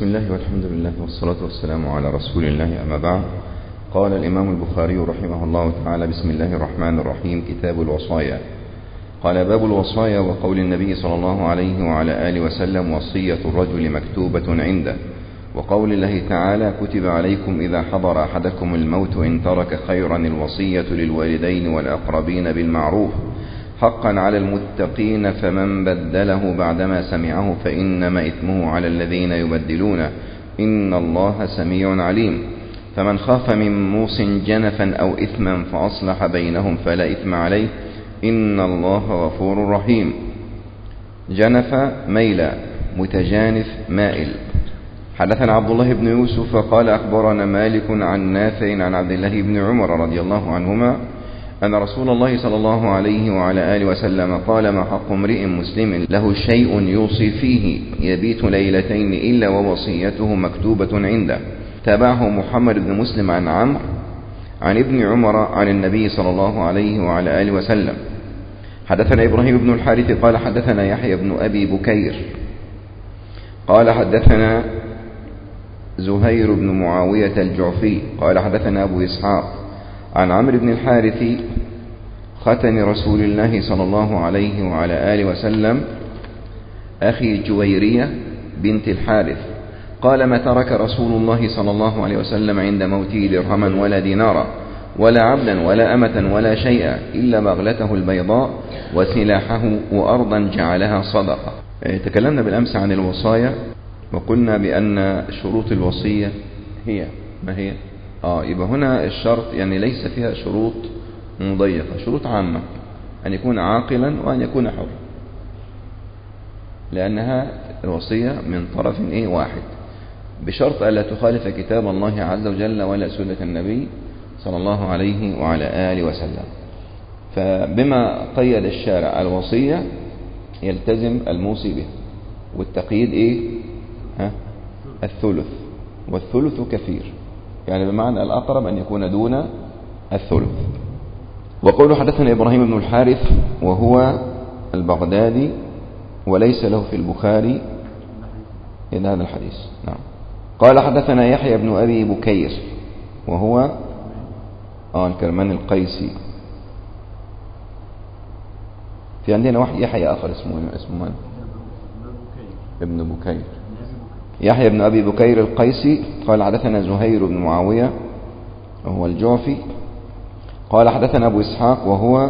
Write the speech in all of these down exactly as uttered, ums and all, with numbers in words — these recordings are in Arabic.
بسم الله والحمد لله والصلاة والسلام على رسول الله، أما بعد. قال الإمام البخاري رحمه الله تعالى: بسم الله الرحمن الرحيم. كتاب الوصايا. قال: باب الوصايا. وقول النبي صلى الله عليه وعلى آله وسلم: وصية الرجل مكتوبة عنده. وقول الله تعالى: كتب عليكم إذا حضر أحدكم الموت إن ترك خيرا الوصية للوالدين والأقربين بالمعروف حقا على المتقين، فمن بدله بعدما سمعه فإنما إثمه على الذين يبدلونه، إن الله سميع عليم. فمن خاف من موص جنفا أو إثما فأصلح بينهم فلا إثم عليه، إن الله غفور رحيم. جنف ميلا، متجانف مائل. حدثنا عبد الله بن يوسف قال: أخبرنا مالك عن نافع عن عبد الله بن عمر رضي الله عنهما أن رسول الله صلى الله عليه وعلى آله وسلم قال: ما حق امرئ مسلم له شيء يوصي فيه يبيت ليلتين إلا ووصيته مكتوبة عنده. تابعه محمد بن مسلم عن عمرو عن ابن عمر عن النبي صلى الله عليه وعلى آله وسلم. حدثنا إبراهيم بن الحارث قال: حدثنا يحيى بن أبي بكير قال: حدثنا زهير بن معاوية الجعفي قال: حدثنا أبو إسحاق عن عمرو بن الحارث ختن رسول الله صلى الله عليه وعلى آله وسلم أخي جويرية بنت الحارث قال: ما ترك رسول الله صلى الله عليه وسلم عند موته درهما ولا دينارا ولا عبدا ولا أمة ولا شيئا إلا بغلته البيضاء وسلاحه وأرضا جعلها صدقة. تكلمنا بالأمس عن الوصايا وقلنا بأن شروط الوصية هي ما هي؟ آه يبقى هنا الشرط يعني ليس فيها شروط مضيقة، شروط عامة: أن يكون عاقلا وأن يكون حر، لأنها الوصية من طرف إيه واحد، بشرط ألا تخالف كتاب الله عز وجل ولا سنة النبي صلى الله عليه وعلى آله وسلم. فبما قيد الشارع الوصية يلتزم الموصي به، والتقييد إيه؟ ها؟ الثلث، والثلث كثير، يعني بمعنى الأقرب أن يكون دون الثلث. وقوله: حدثنا إبراهيم بن الحارث وهو البغدادي وليس له في البخاري إن هذا الحديث. نعم. قال: حدثنا يحيى بن أبي بكير وهو آه الكرماني القيسي. في عندنا واحد يحيى آخر اسمه اسمه من؟ ابن بكير. يحيى بن أبي بكير القيسي قال: حدثنا زهير بن معاوية وهو الجعفي قال: حدثنا أبو إسحاق وهو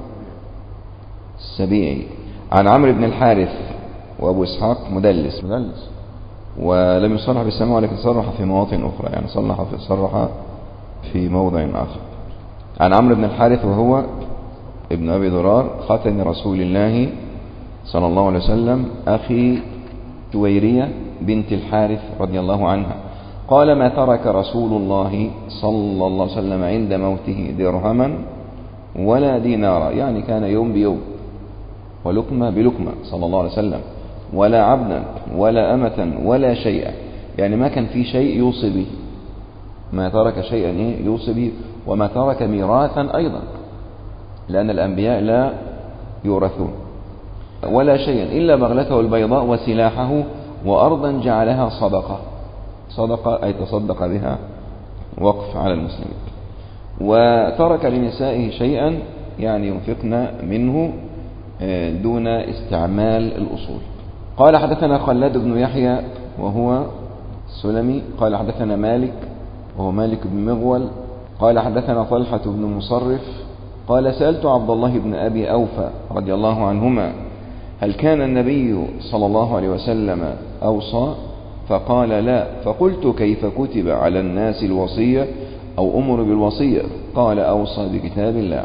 السبيعي عن عمرو بن الحارث. وأبو إسحاق مدلس مدلس ولم يصرح بالسماع، ولكن صرح في مواطن أخرى، يعني صلح في صرح في موضع آخر. عن عمرو بن الحارث وهو ابن أبي ضرار خاتن رسول الله صلى الله عليه وسلم أخي جويرية بنت الحارث رضي الله عنها قال: ما ترك رسول الله صلى الله عليه وسلم عند موته درهما ولا دينارا، يعني كان يوم بيوم ولكمة بلكمة صلى الله عليه وسلم، ولا عبدا ولا أمة ولا شيئا، يعني ما كان في شيء يوصي به، ما ترك شيئا يوصي به، وما ترك ميراثا أيضا، لأن الأنبياء لا يورثون، ولا شيئا إلا بغلته البيضاء وسلاحه وأرضا جعلها صدقة. صدقة أي تصدق بها وقف على المسلمين. وترك لنسائه شيئا يعني ينفقن منه دون استعمال الأصول. قال: حدثنا خلاد بن يحيى وهو السلمي قال: حدثنا مالك وهو مالك بن مغول قال: حدثنا طلحة بن مصرف قال: سألت عبد الله بن أبي أوفى رضي الله عنهما: هل كان النبي صلى الله عليه وسلم أوصى؟ فقال: لا. فقلت: كيف كتب على الناس الوصية أو أمر بالوصية؟ قال: أوصى بكتاب الله.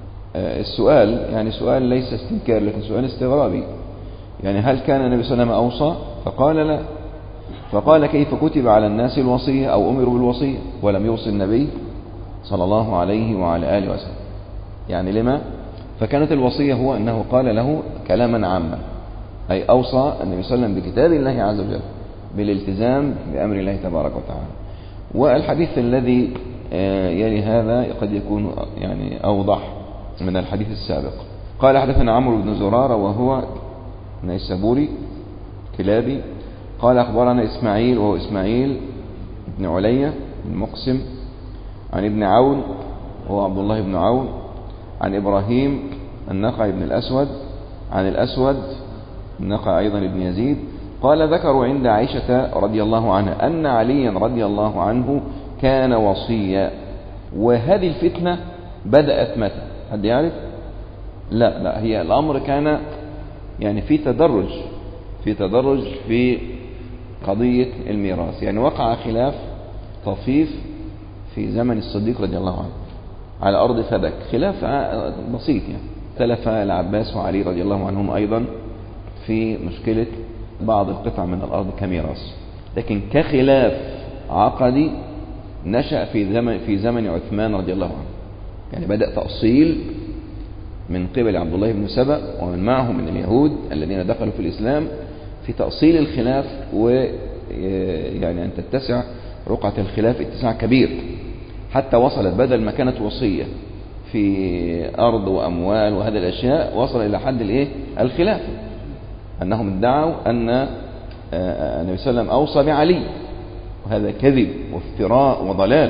السؤال يعني سؤال ليس استنكار، لكن سؤال استغرابي، يعني هل كان النبي صلى الله عليه وسلم أوصى؟ فقال: لا. فقال: كيف كتب على الناس الوصية أو أمر بالوصية ولم يوصي النبي صلى الله عليه وعلى آله وسلم؟ يعني لما؟ فكانت الوصية هو أنه قال له كلاما عاما، أي أوصى النبي صلى الله عليه وسلم بكتاب الله عز وجل بالالتزام بأمر الله تبارك وتعالى. والحديث الذي يلي هذا قد يكون يعني أوضح من الحديث السابق. قال: حدثنا عمرو بن زرارة وهو نيسابوري كلابي قال أخبرنا إسماعيل وهو إسماعيل بن علية المقسم عن ابن عون وهو عبد الله بن عون عن إبراهيم النخعي بن الأسود عن الأسود النخعي أيضا بن يزيد قال ذكروا عند عائشة رضي الله عنها أن عليا رضي الله عنه كان وصيا. وهذه الفتنة بدأت متى؟ حد يعرف؟ لا لا هي الأمر كان يعني في تدرج في تدرج في قضية الميراث. يعني وقع خلاف طفيف في زمن الصديق رضي الله عنه على أرض فدك، خلاف بسيط يعني، اختلف العباس وعلي رضي الله عنهم أيضا في مشكلة بعض القطع من الأرض كميراث، لكن كخلاف عقدي نشأ في زمن في زمن عثمان رضي الله عنه. يعني بدأ تأصيل من قبل عبد الله بن سبأ ومن معه من اليهود الذين دخلوا في الإسلام في تأصيل الخلاف، ويعني أن تتسع رقعة الخلاف اتساع كبير حتى وصلت بدل ما كانت وصية في أرض وأموال وهذه الأشياء وصل إلى حد الإيه؟ الخلاف، أنهم ادعوا أن النبي صلى الله عليه وسلم أوصى بعلي، وهذا كذب وافتراء وضلال.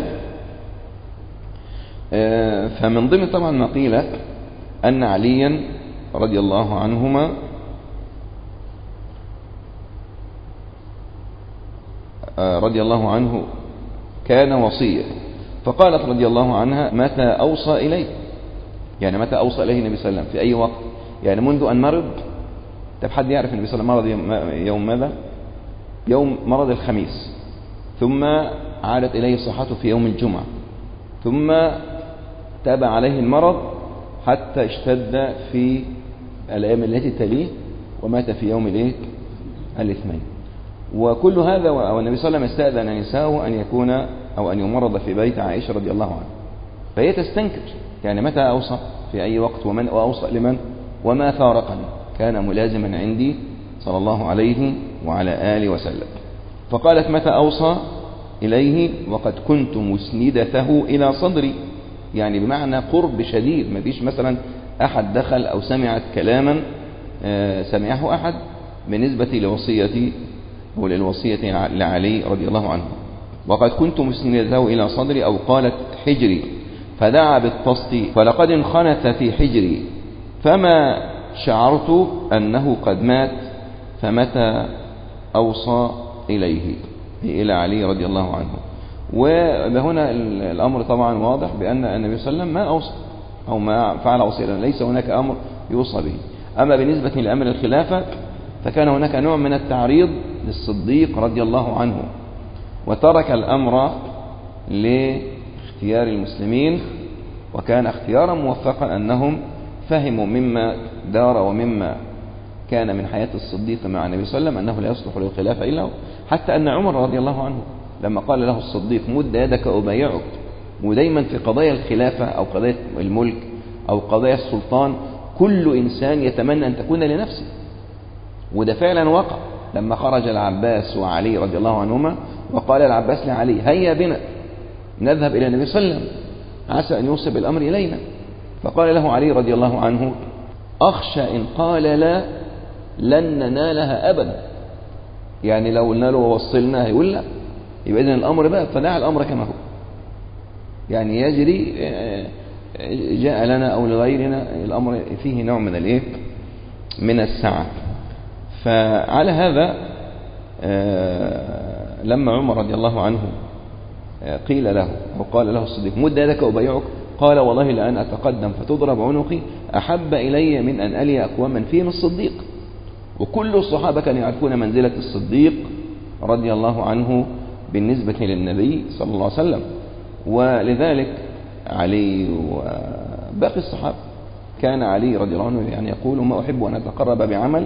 فمن ضمن طبعا ما قيل أن عليا رضي الله عنهما رضي الله عنه كان وصيا، فقالت رضي الله عنها متى أوصى إليه؟ يعني متى أوصى إليه النبي صلى الله عليه وسلم؟ في أي وقت؟ يعني منذ أن مرض. طب حد يعرف النبي صلى الله عليه وسلم مرض يوم ماذا؟ يوم مرض الخميس، ثم عادت إليه صحته في يوم الجمعة، ثم تابع عليه المرض حتى اشتد في الأيام التي تليه ومات في يوم الايه؟ الاثنين. وكل هذا والنبي صلى الله عليه وسلم استأذن نساءه أن يكون أو أن يمرض في بيت عائشة رضي الله عنها، فهي تستنكر يعني متى أوصى؟ في أي وقت؟ ومن وأوصى لمن؟ وما فارقني، كان ملازما عندي صلى الله عليه وعلى آله وسلم. فقالت متى أوصى إليه وقد كنت مسندته إلى صدري، يعني بمعنى قرب شديد، ما فيش مثلا أحد دخل أو سمعت كلاما سمعه أحد بالنسبة لوصيتي وللوصية لعلي رضي الله عنه. وقد كنت مسندته إلى صدري، أو قالت حجري، فدعا بالطست فلقد انخنث في حجري فما شعرت أنه قد مات فمتى أوصى إليه إلى علي رضي الله عنه. وهنا الأمر طبعا واضح بأن النبي صلى الله عليه وسلم ما أوصى أو ما فعل وصية، ليس هناك أمر يوصى به. أما بالنسبة لأمر الخلافة فكان هناك نوع من التعريض للصديق رضي الله عنه، وترك الأمر لاختيار المسلمين، وكان اختيارا موفقا أنهم فهموا مما دار ومما كان من حياة الصديق مع النبي صلى الله عليه وسلم أنه لا يصلح للخلافة إلا هو. حتى أن عمر رضي الله عنه لما قال له الصديق مد يدك أبايعك، ودايما في قضايا الخلافة أو قضايا الملك أو قضايا السلطان كل إنسان يتمنى أن تكون لنفسه، وده فعلا وقع لما خرج العباس وعلي رضي الله عنهما، وقال العباس لعلي هيا بنا نذهب إلى النبي صلى الله عليه وسلم عسى أن يوصل الأمر إلينا. فقال له علي رضي الله عنه أخشى إن قال لا لن ننالها أبدا، يعني لو قلنا له ووصلناها يقول لا، يبقى إذن الأمر بقى فدع الأمر كما هو، يعني يجري جاء لنا أو لغيرنا، الأمر فيه نوع من الإيه؟ من السعة. فعلى هذا لما عمر رضي الله عنه قيل له أو قال له الصديق مد يدك أبايعك، قال والله لأن أتقدم فتضرب عنقي أحب إلي من أن ألي أقواما فيهم الصديق. وكل الصحابة كانوا يعرفون منزلة الصديق رضي الله عنه بالنسبة للنبي صلى الله عليه وسلم، ولذلك علي وباقي الصحابة كان علي رضي الله عنه يعني يقول ما أحب أن أتقرب بعمل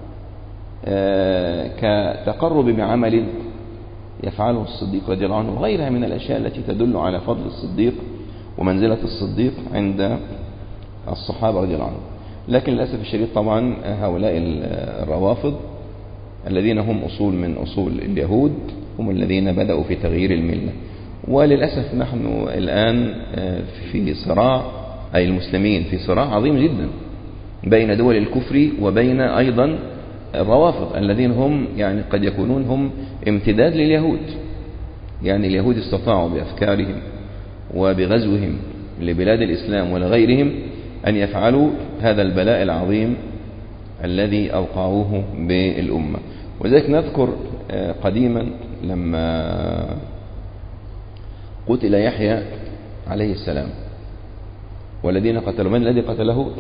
كتقرب بعمل يفعله الصديق رضي الله عنه، وغيرها من الأشياء التي تدل على فضل الصديق ومنزلة الصديق عند الصحابة رضي الله عنهم. لكن للأسف الشديد طبعا هؤلاء الروافض الذين هم أصول من أصول اليهود هم الذين بدأوا في تغيير الملة، وللأسف نحن الآن في صراع، أي المسلمين في صراع عظيم جدا بين دول الكفر وبين أيضا الروافض الذين هم يعني قد يكونون هم امتداد لليهود. يعني اليهود استطاعوا بأفكارهم وبغزوهم لبلاد الإسلام ولغيرهم أن يفعلوا هذا البلاء العظيم الذي أوقعوه بالأمة. وذلك نذكر قديما لما قتل يحيى عليه السلام والذين قتلوا، من الذي قتله؟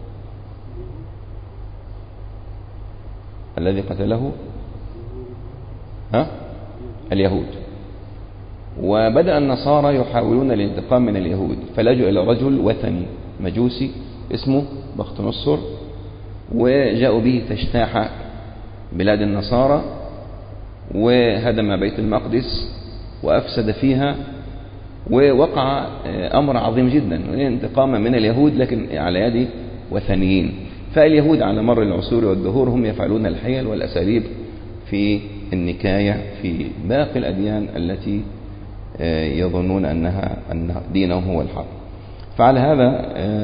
الذي قتله ها؟ اليهود. وبدأ النصارى يحاولون الانتقام من اليهود، فلجوا إلى رجل وثني مجوسي اسمه بختنصر، وجاءوا به فاجتاح بلاد النصارى وهدم بيت المقدس وأفسد فيها، ووقع أمر عظيم جدا انتقاما من اليهود لكن على يد وثنيين. فاليهود على مر العصور والدهور هم يفعلون الحيل والأساليب في النكاية في باقي الأديان التي يظنون أنها أن دينهم هو الحق. فعلى هذا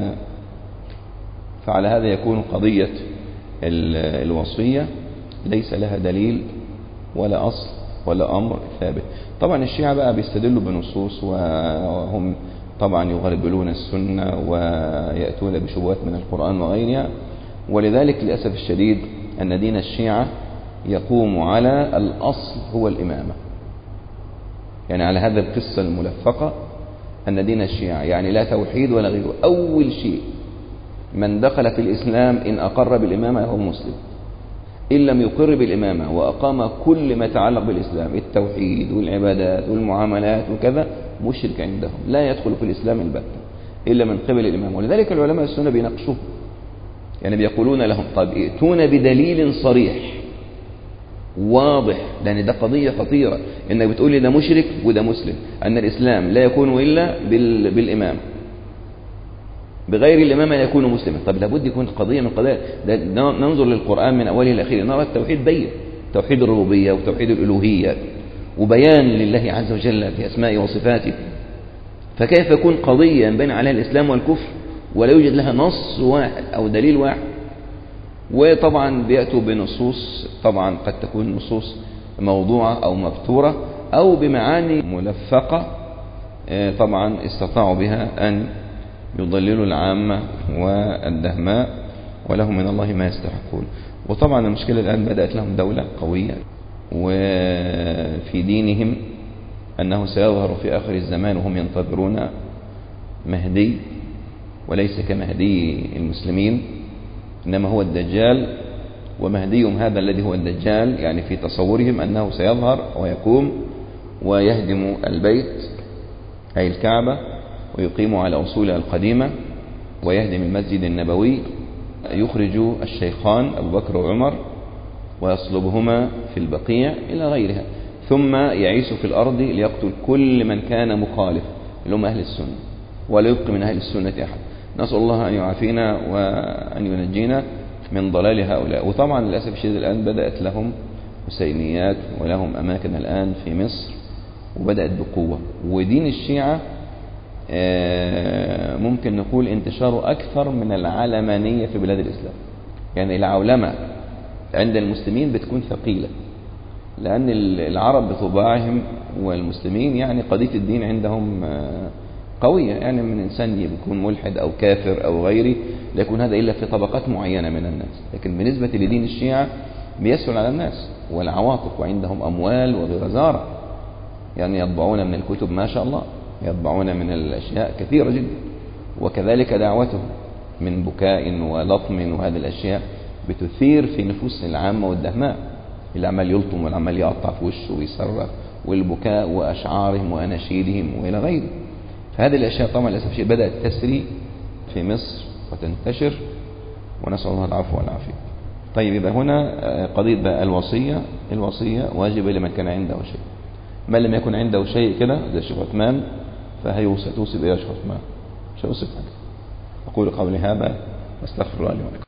فعلى هذا يكون قضية الوصية ليس لها دليل ولا أصل ولا أمر ثابت. طبعا الشيعة بقى بيستدلوا بنصوص، وهم طبعا يغربلون السنة ويأتون بشبهات من القرآن وغيرها. ولذلك للأسف الشديد أن دين الشيعة يقوم على الأصل هو الإمامة. يعني على هذا القصة الملفقة أن دين الشيعة يعني لا توحيد ولا غيره. أول شيء من دخل في الإسلام إن أقر بالإمامة هو مسلم، إن لم يقر بالإمامة وأقام كل ما يتعلق بالإسلام التوحيد والعبادات والمعاملات وكذا مشرك عندهم، لا يدخل في الإسلام البتة إلا من قبل الإمام. ولذلك العلماء السنة بيناقشوه، يعني بيقولون لهم طيب ائتون بدليل صريح واضح، لأن ده قضية خطيرة إنك بتقول لي ده مشرك وده مسلم، أن الإسلام لا يكون إلا بالإمام، بغير الإمام لا يكون مسلما. طب لابد يكون قضية من قضايا، ننظر للقرآن من أوله إلى آخره نرى التوحيد بين توحيد الربوبية وتوحيد الألوهية وبيان لله عز وجل في أسمائه وصفاته. فكيف يكون قضية بين عليها الإسلام والكفر ولا يوجد لها نص واحد أو دليل واحد؟ وطبعا بيأتوا بنصوص طبعا قد تكون نصوص موضوعة أو مفتورة أو بمعاني ملفقة طبعا استطاعوا بها أن يضللوا العامة والدهماء ولهم من الله ما يستحقون. وطبعا المشكلة الآن بدأت لهم دولة قوية، وفي دينهم أنه سيظهر في آخر الزمان وهم ينتظرون مهدي، وليس كمهدي المسلمين إنما هو الدجال. ومهديهم هذا الذي هو الدجال يعني في تصورهم أنه سيظهر ويقوم ويهدم البيت أي الكعبة ويقيم على أصولها القديمة ويهدم المسجد النبوي، يخرج الشيخان أبو بكر وعمر ويصلبهما في البقيع إلى غيرها، ثم يعيش في الأرض ليقتل كل من كان مخالف اللي هم أهل السنة ولا يبقي من أهل السنة أحد. نسأل الله أن يعافينا وأن ينجينا من ضلال هؤلاء. وطبعا للأسف الشديد الآن بدأت لهم حسينيات ولهم أماكن الآن في مصر وبدأت بقوة. ودين الشيعة ممكن نقول انتشاره أكثر من العلمانية في بلاد الإسلام. يعني العولمة عند المسلمين بتكون ثقيلة، لأن العرب بطباعهم والمسلمين يعني قضية الدين عندهم قوية. يعني من إنسان يكون ملحد أو كافر أو غيره لا يكون هذا إلا في طبقات معينة من الناس، لكن بالنسبة لدين الشيعة بيسهل على الناس والعواطف، وعندهم أموال وبغزارة. يعني يطبعون من الكتب ما شاء الله، يطبعون من الأشياء كثيرة جدا، وكذلك دعوتهم من بكاء ولطم، وهذه الأشياء بتثير في نفوس العامة والدهماء، اللي عمال يلطم والعمال يقطع في وشه ويصرخ، والبكاء وأشعارهم وأناشيدهم وإلى غيره. فهذه الأشياء طبعا للأسف الشديد بدأت تسري في مصر وتنتشر، ونسأل الله العفو والعافية. طيب يبقى هنا قضية بقى الوصية. الوصية واجبة لمن كان عنده شيء، من لم يكن عنده شيء كده زي الشيخ عثمان فهيوصي توصي بإيه يا شيخ عثمان؟ مش هيوصي حاجة. أقول قولي هذا واستغفر الله لي ولكم.